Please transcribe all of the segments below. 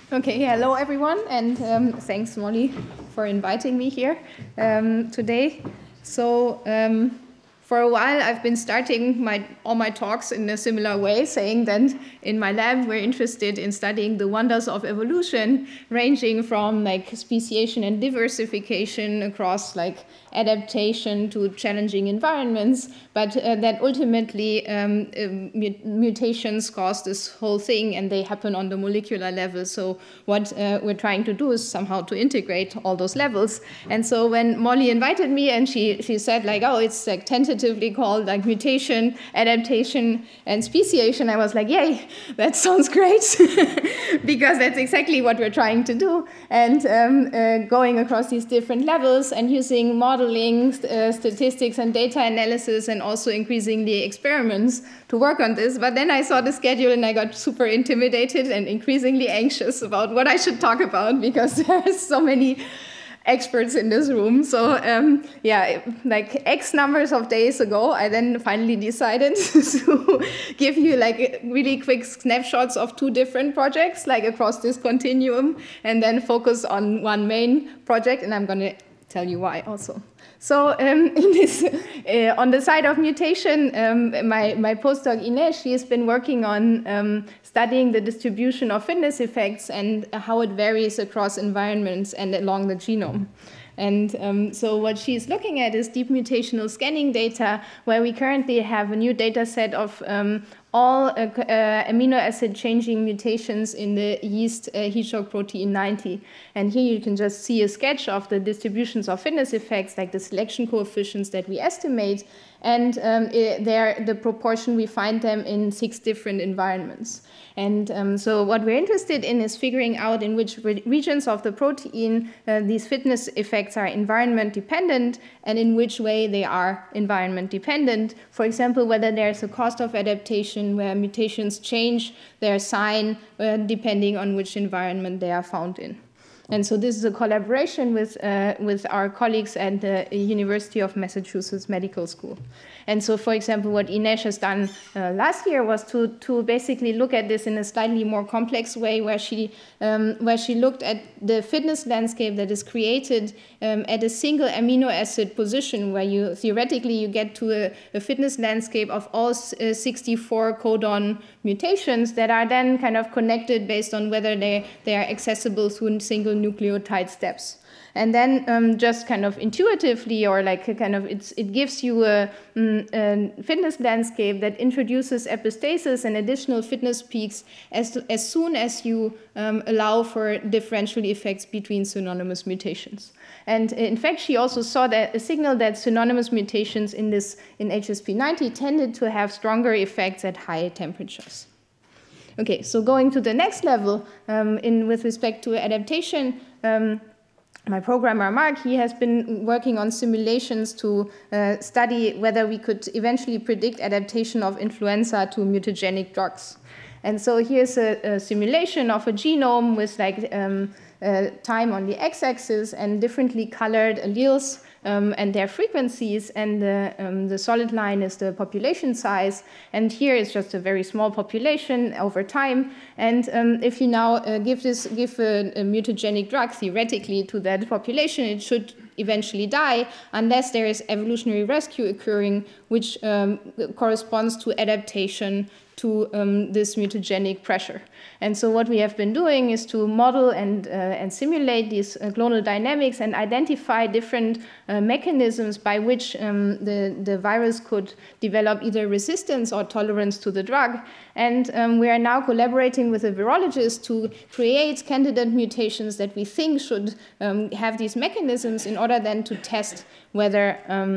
Okay, hello everyone, and thanks Molly for inviting me here today. So for a while I've been starting all my talks in a similar way, saying that in my lab we're interested in studying the wonders of evolution, ranging from like speciation and diversification across like adaptation to challenging environments, but that ultimately mutations cause this whole thing and they happen on the molecular level. So what we're trying to do is somehow to integrate all those levels. And so when Molly invited me and she said like, oh, it's like tentatively called like mutation, adaptation, and speciation, I was like, yay, that sounds great, because that's exactly what we're trying to do. And going across these different levels and using modeling, statistics and data analysis, and also increasingly experiments to work on this. But then I saw the schedule and I got super intimidated and increasingly anxious about what I should talk about, because there are so many experts in this room. So yeah, like X numbers of days ago, I then finally decided to give you like really quick snapshots of 2 different projects, like across this continuum, and then focus on one main project, and I'm going to tell you why also. So in this, on the side of mutation, my postdoc Ines, she has been working on studying the distribution of fitness effects and how it varies across environments and along the genome. And so what she's looking at is deep mutational scanning data, where we currently have a new data set of all amino acid changing mutations in the yeast heat shock protein 90. And here you can just see a sketch of the distributions of fitness effects, like the selection coefficients that we estimate, and the proportion we find them in 6 different environments. And so what we're interested in is figuring out in which regions of the protein these fitness effects are environment dependent, and in which way they are environment dependent. For example, whether there's a cost of adaptation where mutations change their sign depending on which environment they are found in. And so this is a collaboration with our colleagues at the University of Massachusetts Medical School. And so, for example, what Ines has done last year was to basically look at this in a slightly more complex way, where she looked at the fitness landscape that is created at a single amino acid position, where you theoretically get to a fitness landscape of all 64 codon mutations that are then kind of connected based on whether they are accessible through single nucleotide steps. And then just kind of intuitively, or like kind of it gives you a fitness landscape that introduces epistasis and additional fitness peaks as soon as you allow for differential effects between synonymous mutations. And in fact, she also saw that a signal that synonymous mutations in HSP90 tended to have stronger effects at high temperatures. Okay, so going to the next level with respect to adaptation, my programmer, Mark, he has been working on simulations to study whether we could eventually predict adaptation of influenza to mutagenic drugs. And so here's a simulation of a genome with like time on the x-axis and differently colored alleles and their frequencies, and the solid line is the population size, and here is just a very small population over time. And if you now give a mutagenic drug theoretically to that population, it should eventually die unless there is evolutionary rescue occurring, which corresponds to adaptation to this mutagenic pressure. And so what we have been doing is to model and simulate these clonal dynamics and identify different mechanisms by which the virus could develop either resistance or tolerance to the drug. And we are now collaborating with a virologist to create candidate mutations that we think should have these mechanisms in order then to test whether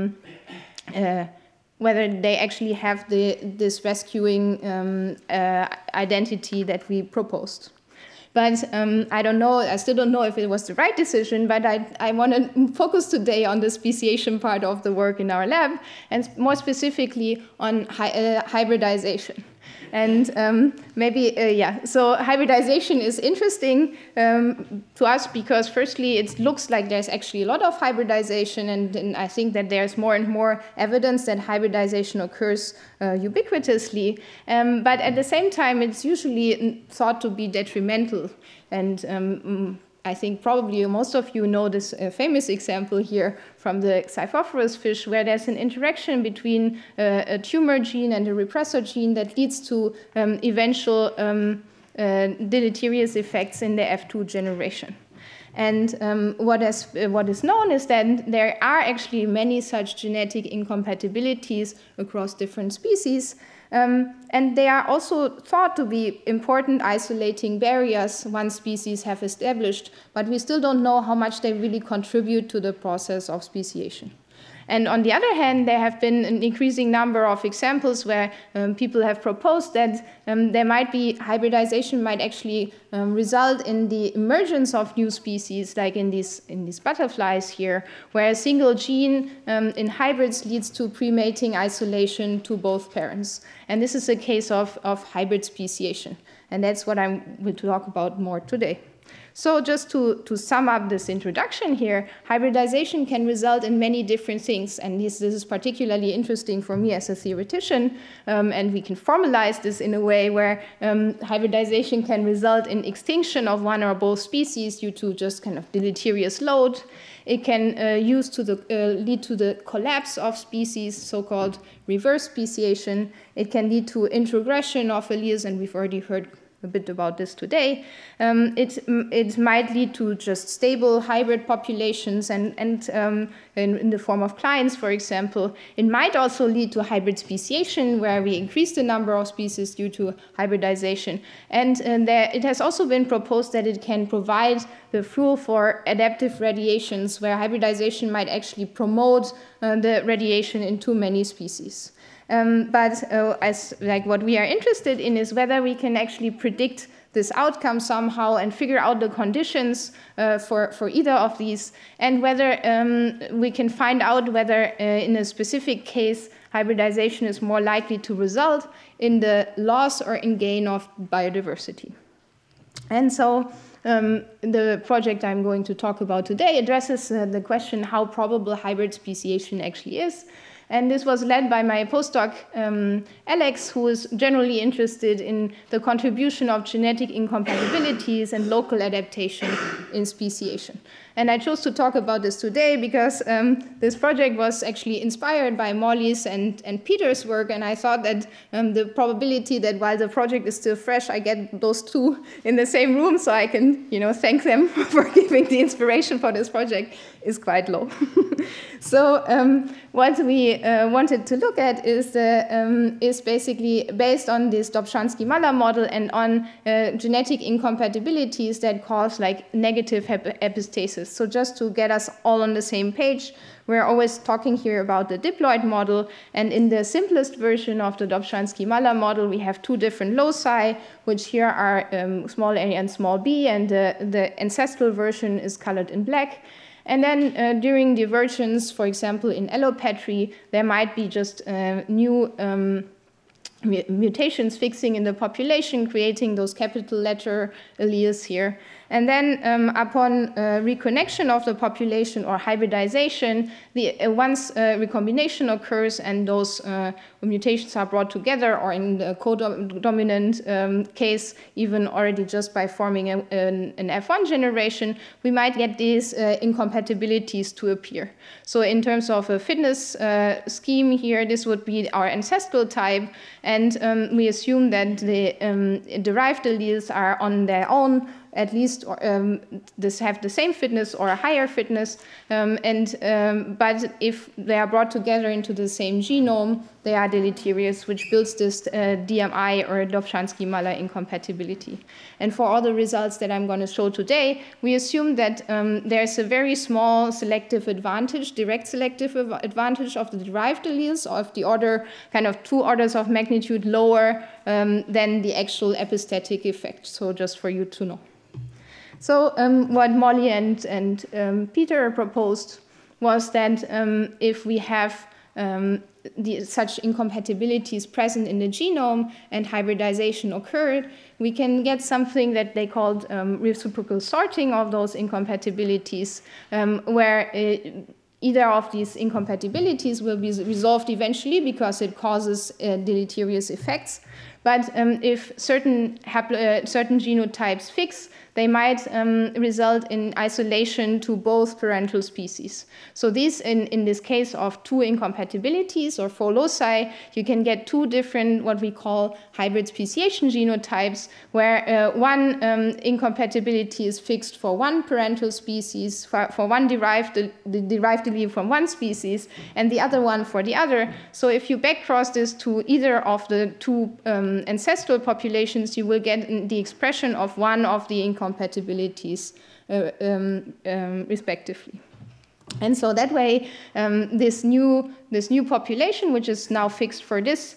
they actually have this rescuing identity that we proposed. But I don't know, I still don't know if it was the right decision, but I want to focus today on the speciation part of the work in our lab, and more specifically on hybridization. And so hybridization is interesting to us because firstly, it looks like there's actually a lot of hybridization, and I think that there's more and more evidence that hybridization occurs ubiquitously. But at the same time, it's usually thought to be detrimental. And I think probably most of you know this famous example here from the Xiphophorus fish, where there's an interaction between a tumor gene and a repressor gene that leads to eventual deleterious effects in the F2 generation. And what is known is that there are actually many such genetic incompatibilities across different species. And they are also thought to be important isolating barriers once species have established, but we still don't know how much they really contribute to the process of speciation. And on the other hand, there have been an increasing number of examples where people have proposed that there might be hybridization might actually result in the emergence of new species, like in these butterflies here, where a single gene in hybrids leads to premating isolation to both parents. And this is a case of hybrid speciation. And that's what I will talk about more today. So just to sum up this introduction here, hybridization can result in many different things, and this is particularly interesting for me as a theoretician, and we can formalize this in a way where hybridization can result in extinction of one or both species due to just kind of deleterious load. It can lead to the collapse of species, so-called reverse speciation. It can lead to introgression of alleles, and we've already heard a bit about this today. It might lead to just stable hybrid populations and in the form of clients, for example. It might also lead to hybrid speciation, where we increase the number of species due to hybridization. And it has also been proposed that it can provide the fuel for adaptive radiations, where hybridization might actually promote the radiation in too many species. What we are interested in is whether we can actually predict this outcome somehow and figure out the conditions for either of these, and whether we can find out whether in a specific case hybridization is more likely to result in the loss or in gain of biodiversity. And so the project I'm going to talk about today addresses the question how probable hybrid speciation actually is. And this was led by my postdoc, Alex, who is generally interested in the contribution of genetic incompatibilities and local adaptation in speciation. And I chose to talk about this today because this project was actually inspired by Molly's and Peter's work, and I thought that the probability that while the project is still fresh, I get those two in the same room so I can, thank them for giving the inspiration for this project is quite low. So what we wanted to look at is basically based on this Dobzhansky-Muller model and on genetic incompatibilities that cause negative epistasis. So just to get us all on the same page, we're always talking here about the diploid model, and in the simplest version of the Dobzhansky-Muller model, we have two different loci, which here are small a and small b, and the ancestral version is colored in black. And then during divergence, for example, in allopatry, there might be just new mutations fixing in the population, creating those capital letter alleles here. And then upon reconnection of the population or hybridization, once recombination occurs and those mutations are brought together, or in the codominant case, even already just by forming an F1 generation, we might get these incompatibilities to appear. So in terms of a fitness scheme here, this would be our ancestral type, and we assume that the derived alleles are on their own at least have the same fitness or a higher fitness, but if they are brought together into the same genome, they are deleterious, which builds this DMI or Dobzhansky-Muller incompatibility. And for all the results that I'm going to show today, we assume that there's a very small selective advantage, direct selective advantage of the derived alleles of the order, kind of 2 orders of magnitude lower than the actual epistatic effect. So just for you to know. So what Molly and Peter proposed was that if we have such incompatibilities present in the genome and hybridization occurred, we can get something that they called reciprocal sorting of those incompatibilities, where either of these incompatibilities will be resolved eventually because it causes deleterious effects. But if certain genotypes fix, they might result in isolation to both parental species. So these, in this case of two incompatibilities or 4 loci, you can get 2 different what we call hybrid speciation genotypes, where one incompatibility is fixed for one parental species, for one derived allele from one species, and the other one for the other. So if you backcross this to either of the 2 ancestral populations, you will get the expression of one of the incompatibilities respectively. And so that way, this new population, which is now fixed for this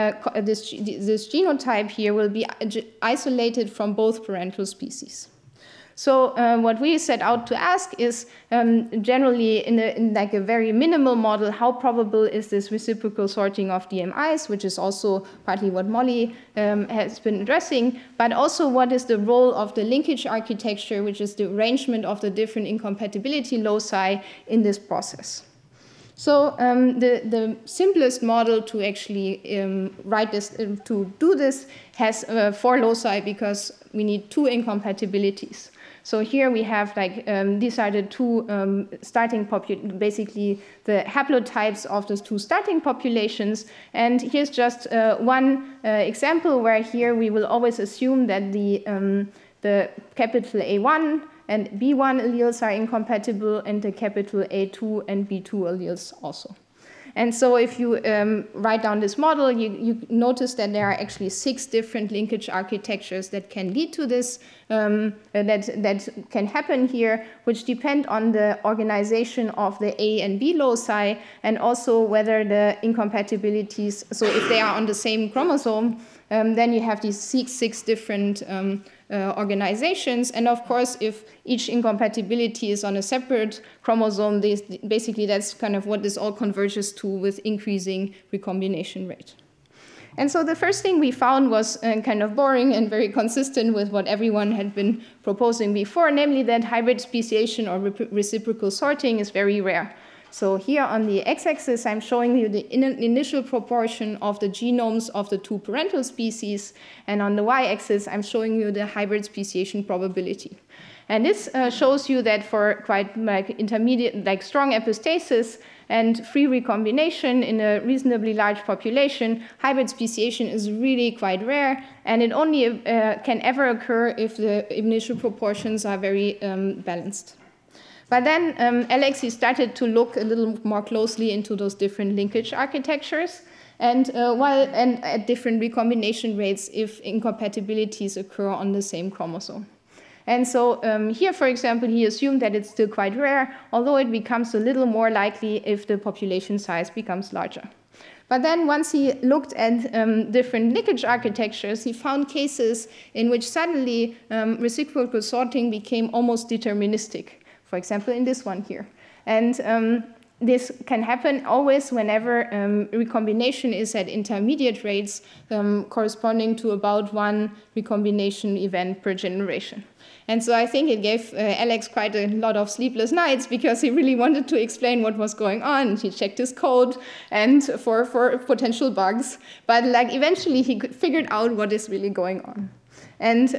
genotype here, will be isolated from both parental species. So what we set out to ask is, generally in like a very minimal model, how probable is this reciprocal sorting of DMIs, which is also partly what Molly has been addressing, but also what is the role of the linkage architecture, which is the arrangement of the different incompatibility loci in this process. So the simplest model to actually write this, to do this, has 4 loci because we need 2 incompatibilities. So here we have like these are the 2 starting basically the haplotypes of those 2 starting populations. And here's just one example where here we will always assume that the capital A1 and B1 alleles are incompatible, and the capital A2 and B2 alleles also. And so if you write down this model, you notice that there are actually 6 different linkage architectures that can lead to this, that can happen here, which depend on the organization of the A and B loci, and also whether the incompatibilities, so if they are on the same chromosome, then you have these 6 different organizations. And of course, if each incompatibility is on a separate chromosome, basically that's kind of what this all converges to with increasing recombination rate. And so the first thing we found was kind of boring and very consistent with what everyone had been proposing before, namely that hybrid speciation or reciprocal sorting is very rare. So here on the x-axis, I'm showing you the initial proportion of the genomes of the 2 parental species, and on the y-axis, I'm showing you the hybrid speciation probability. And this shows you that for quite like intermediate, like strong epistasis and free recombination in a reasonably large population, hybrid speciation is really quite rare, and it only can ever occur if the initial proportions are very balanced. But then Alex, he started to look a little more closely into those different linkage architectures, and at different recombination rates if incompatibilities occur on the same chromosome. And so here, for example, he assumed that it's still quite rare, although it becomes a little more likely if the population size becomes larger. But then once he looked at different linkage architectures, he found cases in which suddenly reciprocal sorting became almost deterministic. For example, in this one here. And this can happen always whenever recombination is at intermediate rates corresponding to about 1 recombination event per generation. And so I think it gave Alex quite a lot of sleepless nights because he really wanted to explain what was going on. He checked his code and for potential bugs, but like eventually he figured out what is really going on. And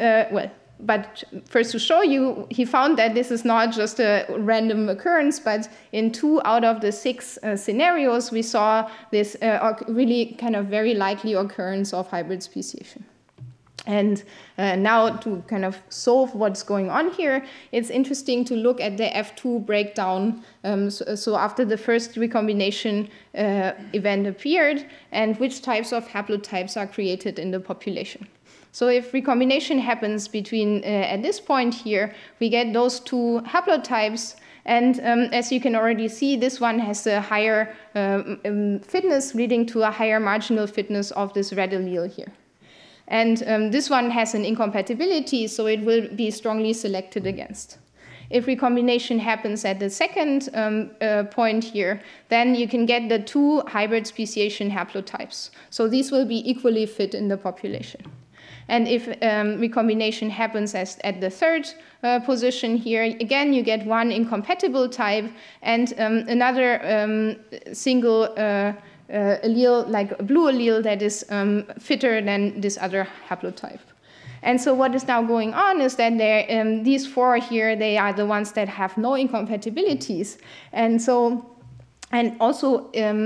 but first to show you, he found that this is not just a random occurrence, but in 2 out of the 6 scenarios, we saw this really kind of very likely occurrence of hybrid speciation. And now to kind of solve what's going on here, it's interesting to look at the F2 breakdown. So after the first recombination event appeared, and which types of haplotypes are created in the population. So if recombination happens between, at this point here, we get those 2 haplotypes. And as you can already see, this one has a higher fitness, leading to a higher marginal fitness of this red allele here. And this one has an incompatibility, so it will be strongly selected against. if recombination happens at the second point here, then you can get the 2 hybrid speciation haplotypes. So these will be equally fit in the population. And if recombination happens at the third position here, again, you get 1 incompatible type and another single allele, like a blue allele, that is fitter than this other haplotype. And so what is now going on is that these 4 here, they are the ones that have no incompatibilities. And so, and also,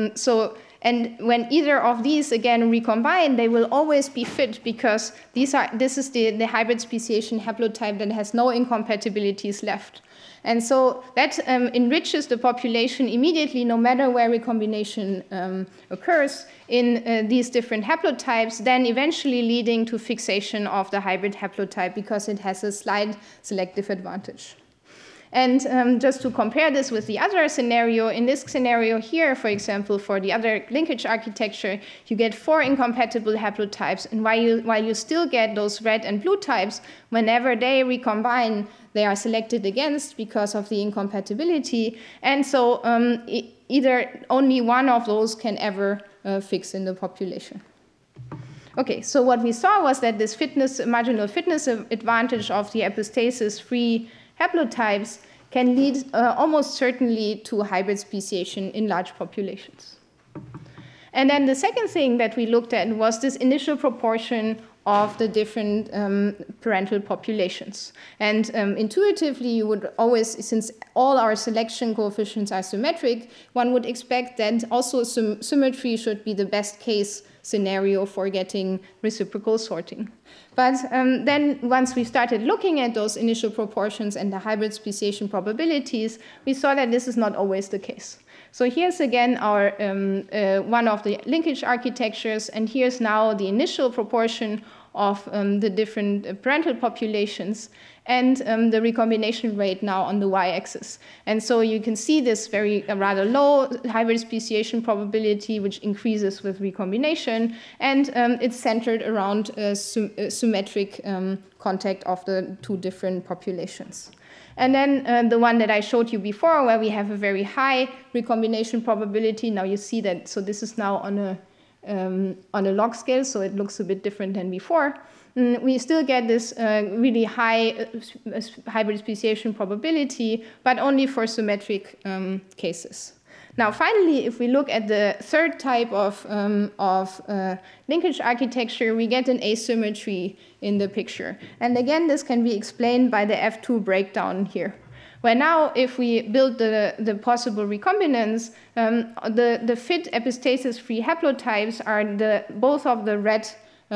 and when either of these again recombine, they will always be fit because this is the hybrid speciation haplotype that has no incompatibilities left. And so that enriches the population immediately, no matter where recombination occurs in these different haplotypes, then eventually leading to fixation of the hybrid haplotype because it has a slight selective advantage. And just to compare this with the other scenario, in this scenario here, for example, for the other linkage architecture, you get 4 incompatible haplotypes, and while you still get those red and blue types, whenever they recombine, they are selected against because of the incompatibility, and so either only one of those can ever fix in the population. Okay, so what we saw was that this marginal fitness advantage of the epistasis-free haplotypes can lead almost certainly to hybrid speciation in large populations. And then the second thing that we looked at was this initial proportion of the different parental populations. And intuitively, you would always, since all our selection coefficients are symmetric, one would expect that also symmetry should be the best case scenario for getting reciprocal sorting. But then once we started looking at those initial proportions and the hybrid speciation probabilities, we saw that this is not always the case. So here's again our one of the linkage architectures, and here's now the initial proportion of the different parental populations and the recombination rate now on the y-axis. And so you can see this rather low hybrid speciation probability, which increases with recombination, and it's centered around symmetric contact of the 2 different populations. And then the one that I showed you before, where we have a very high recombination probability. Now you see that, so this is now on a log scale, so it looks a bit different than before. We still get this really high hybrid speciation probability, but only for symmetric cases. Now, finally, if we look at the third type of linkage architecture, we get an asymmetry in the picture. And again, this can be explained by the F2 breakdown here, where now if we build the possible recombinants, the fit epistasis-free haplotypes are both of the red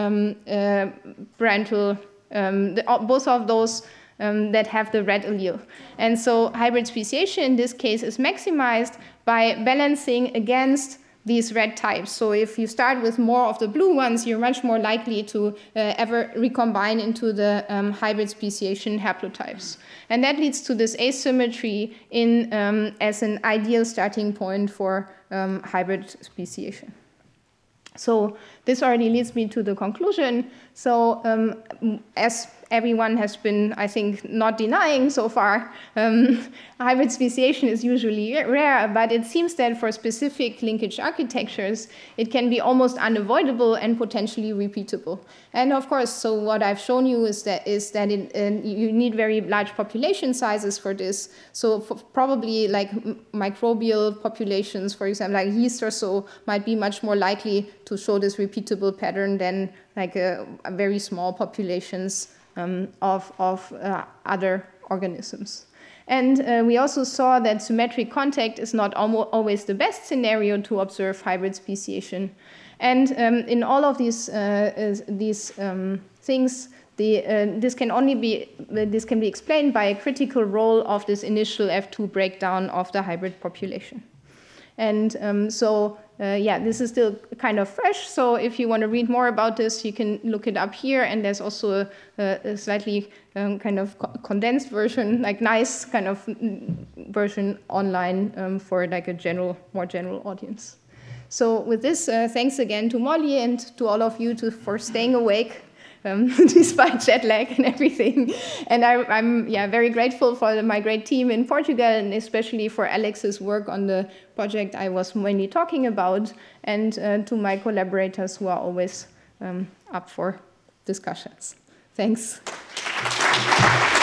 parental, both of those that have the red allele. And so hybrid speciation in this case is maximized by balancing against these red types. So if you start with more of the blue ones, you're much more likely to ever recombine into the hybrid speciation haplotypes. And that leads to this asymmetry as an ideal starting point for hybrid speciation. So this already leads me to the conclusion. So as everyone has been, I think, not denying so far, hybrid speciation is usually rare, but it seems that for specific linkage architectures, it can be almost unavoidable and potentially repeatable. And of course, so what I've shown you is that you need very large population sizes for this. So probably like microbial populations, for example, like yeast or so, might be much more likely to show this repeatable pattern than like very small populations of other organisms. And we also saw that symmetric contact is not always the best scenario to observe hybrid speciation. And in all of these things, this can be explained by a critical role of this initial F2 breakdown of the hybrid population. And this is still kind of fresh. So if you want to read more about this, you can look it up here. And there's also a slightly kind of condensed version, like nice kind of version online for like a more general audience. So with this, thanks again to Molly and to all of you for staying awake despite jet lag and everything. And I'm very grateful for my great team in Portugal, and especially for Alex's work on the project I was mainly talking about, and to my collaborators who are always up for discussions. Thanks.